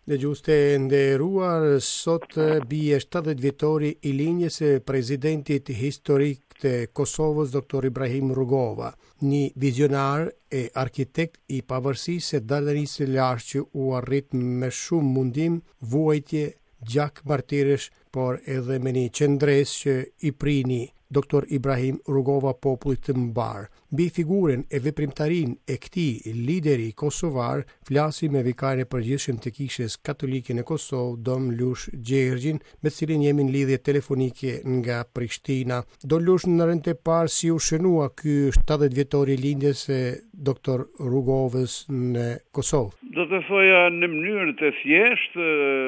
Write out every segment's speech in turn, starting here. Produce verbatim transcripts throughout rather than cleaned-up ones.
Dhe gjuste nderuar, sot bie shtatëdhjetë vjetori i linjës së presidentit historik të Kosovës, doktor Ibrahim Rugova, një vizionar e arkitekt i pavarësisë së dalërisë së lashtë që u arrit me shumë mundim, vuajtje, gjak martirësh, por edhe me një qendres që i prini doktor Ibrahim Rugova popullit të mbar. Mbi figurën e veprimtarinë e këtij lideri kosovar flasim me vikarin e përgjithshëm të Kishës Katolike në Kosovë, Dom Lush Gjergjin, me të cilin jemi në lidhje telefonike nga Prishtina. Do Lush, në rënd e parë, si u shënua ky shtatëdhjetë vjetori i lindjes së doktor Rugovës në Kosovë? Do të thoja në mënyrë të thjeshtë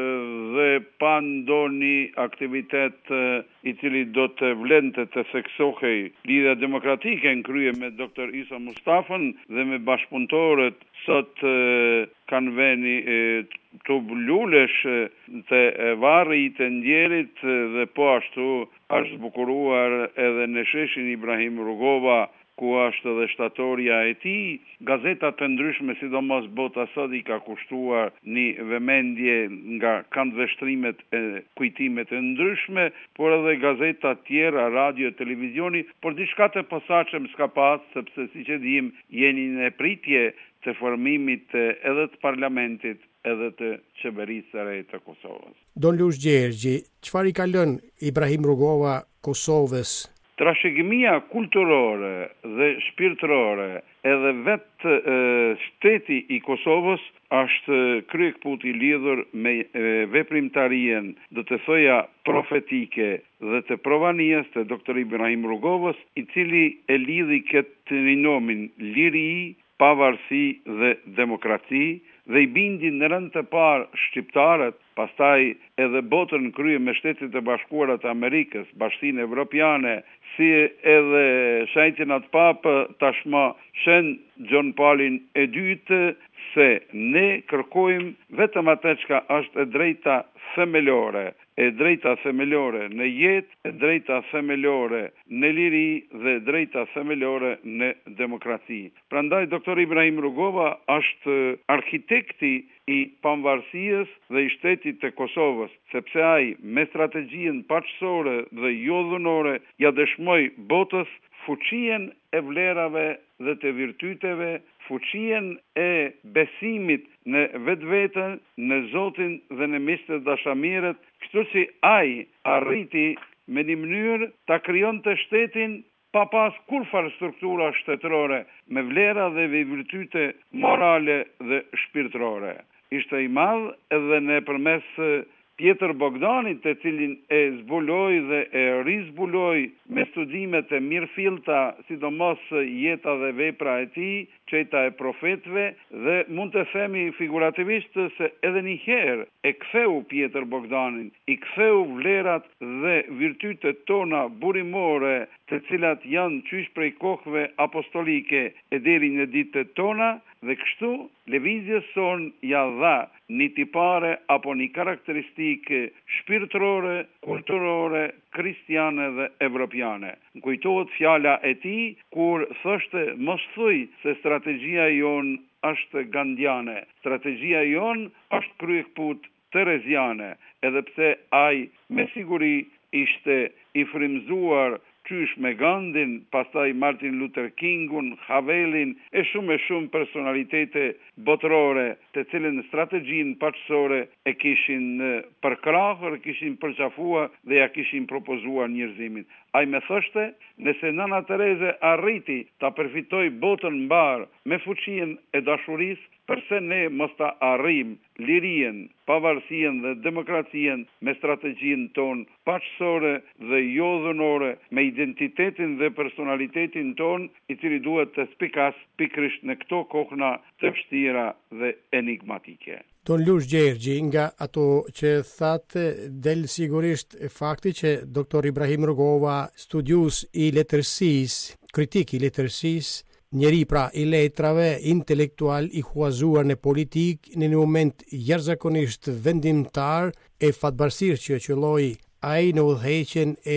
dhe pa ndonjë aktivitet i cili do të vlente të theksohej lidhja demokratike në krye me doktor Isa Mustafën dhe me bashkëpunëtorët, sot e, kanë veni e, të blulesh të varri i të ndjerit dhe po ashtu është zbukuruar edhe në sheshin Ibrahim Rugova, ku është dhe shtatorja e tij. Gazetat të ndryshme, sidomos Bota sot, i ka kushtuar një vëmendje nga këndveshtrimet e kujtimet e ndryshme, por edhe gazetat tjera, radio, televizioni, por diçka të posaçëm s'ka pas, sepse siç e dim, jeni në pritje të formimit edhe të parlamentit edhe të qeverisë së re të Kosovës. Don Lush Gjergji, çfarë i ka lënë Ibrahim Rugova Kosovës? Trashëgimia kulturore dhe shpirtërore edhe vetë e, shteti i Kosovës është kryekput i lidhur me e, veprimtarien, do të thoja profetike dhe të provanijës të doktor Ibrahim Rugovës, i cili e lidhi këtë rinomin liri, pavarësi dhe demokraci, dhe i bindi në rënd të parë shqiptarët, pastaj edhe botën krye me Shtetet e Bashkuara të Amerikës, Bashkinë Evropiane, si edhe Shajtin atë papë, tashma Shën John Paulin e dytë, se ne kërkojmë vetëm atë çka është e drejta themelore, e drejta themelore në jetë, e drejta themelore në liri dhe drejta themelore në demokraci. Prandaj doktor Ibrahim Rugova është arkitekti i pavarësisë dhe i shtetit të Kosovës, sepse ai me strategjinë paqësore dhe jo dhunore ja dëshmoi botës fuqien e vlerave dhe të virtyteve, fuqien e besimit në vetveten, në Zotin dhe në miqtë dashamirët, kështu si ai arriti me një mënyrë ta krijonte shtetin pa pas kurfar struktura shtetërore, me vlera dhe me virtyte morale dhe shpirtërore. Ishte i madh edhe nëpërmes Pjetër Bogdanit, të cilin e zbuloi dhe e rizbuloi me studimet e mirëfillta, sidomos jeta dhe vepra e tij, çeta e profetëve, dhe mund të themi figurativisht se edhe një herë e ktheu Pjetër Bogdanin, i ktheu vlerat dhe virtytet tona burimore, të cilat janë qysh prej kohëve apostolike e deri në ditët tona, dhe kështu lëvizjes son ja dha një tipare apo një karakteristike shpirtërore, kulturore, kristiane dhe evropiane. Më kujtohet fjala e tij kur thoshte mos thuj se strategjia jon është gandiane, strategjia jon është kryekput tereziane, edhe pse ai me siguri ishte i frymzuar qysh me Gandhin, pastaj Martin Luther Kingun, Havelin e shumë e shumë personalitete botërore, të cilën strategjinë paqësore e kishin përkrahur, kishin përqafuar dhe ja kishin propozuar njerëzimit. Ai më thoshte, nëse Nana Tereze arriti ta përfitoj botën mbar me fuqinë e dashurisë, përse ne mos ta arrijm lirien, pavarësien dhe demokracien me strategjinë tonë paqësore dhe jo dhunore, me identitetin dhe personalitetin tonë, i cili duhet të spikas pikrisht në këto kohëna të vështira dhe enigmatike. Don Lush Gjergji, nga ato që thatë, del sigurisht fakti që doktor Ibrahim Rugova, studius i letërsisë, kritik i letërsisë, njeri pra i letrave, intelektual i huazuar në politik, në një moment jashtëzakonisht vendimtar, e fatbarësisht që qëlloi ai në udhëheqjen e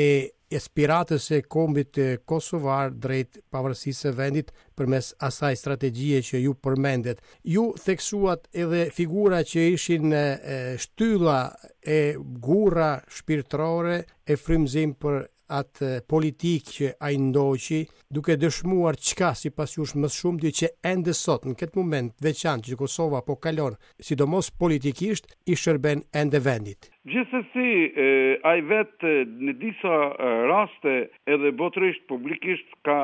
aspiratës së kombit kosovar drejt pavarësisë së vendit përmes asaj strategjie që ju përmendet. Ju theksuat edhe figura që ishin e, shtylla e gurra shpirtërore e frymëzim për atë politikë që ai ndoqi, duke dëshmuar çka sipas jush më shumë di që ende sot në këtë moment veçantë që Kosova po kalon, sidomos politikisht, i shërben ende vendit. Gjithsesi, ai vetë në disa raste edhe botërisht publikisht ka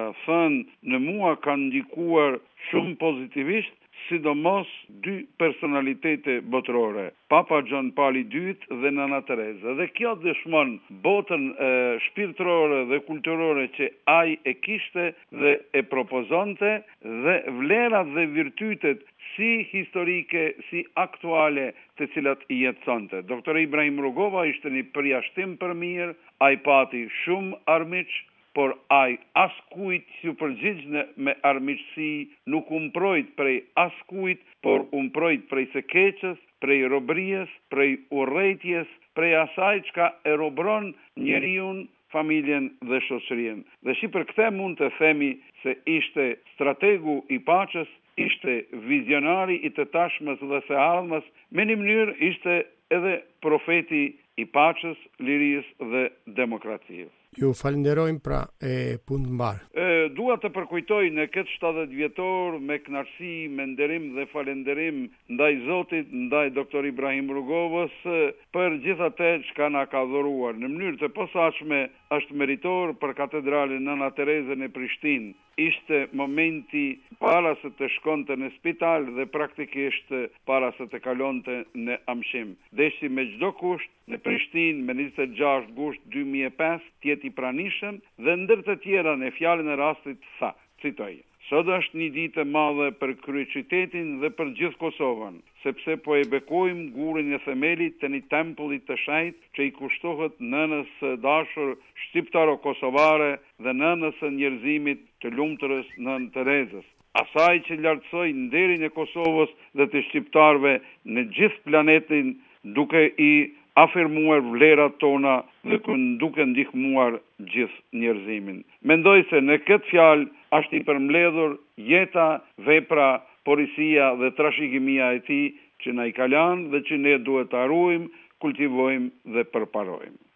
thënë në mua ka ndikuar shumë pozitivisht, sidomos dy personalitete botërore, Papa John Paul i dytë dhe Nana Tereza. Dhe kjo dëshmon botën e, shpirtërore dhe kulturore që ai e kishte dhe e propozonte dhe vlerat dhe virtytet si historike, si aktuale të cilat i jetësonte. Doktor Ibrahim Rugova ishte një përjashtim për mirë, ai pati shumë armiq, por ai askujt që përgjigjne me armiqësi nuk umprojt prej askujt, por umprojt prej së keqës, prej robrijës, prej urrejtjes, prej asaj çka e robron njeriun, familjen dhe shoqërinë. Dhe shi për këtë mund të themi se ishte strategu i paqës, ishte vizionari i të tashmës dhe së ardhmës, me një mënyrë ishte edhe profeti i paqës, lirisë dhe demokracisë. Ju falenderojmë pra e punë mbar. E, dua të përkujtoj në këtë shtatëdhjetë vjetor me kënaqësi, me nderim dhe falënderim ndaj Zotit, ndaj doktor Ibrahim Rugovës për gjithë atë që na ka dhuruar. Në mënyrë të posaçme është meritor për katedralin Nana Terezën e Prishtinë. Ishte momenti para se të shkonte në spital dhe praktikisht para se të kalonte në amshim. Deshi me çdo kusht në Prishtinë me njëzet e gjashtë gusht dy mijë e pesë tjeti pranishëm dhe ndër të tjera në fjalën e rastit tha, citoj: "Sot është një ditë e madhe për kryeqytetin dhe për gjithë Kosovën, sepse po e bekojmë gurin e themelit të një tempulli të shenjtë që i kushtohet nënës së dashur shqiptaro-kosovare dhe nënës së njerëzimit të lumturës Nën Terezës, asaj që lartësoi nderin e Kosovës dhe të shqiptarëve në gjithë planetin duke i afirmuar vlerat tona dhe duke ndihmuar gjithë njerëzimin." Mendoj se në këtë fjalë është i përmbledhur jeta, vepra, porisia dhe trashëgimia e tij që na i ka lanë dhe që ne duhet ta ruajmë, kultivojmë dhe përparojmë.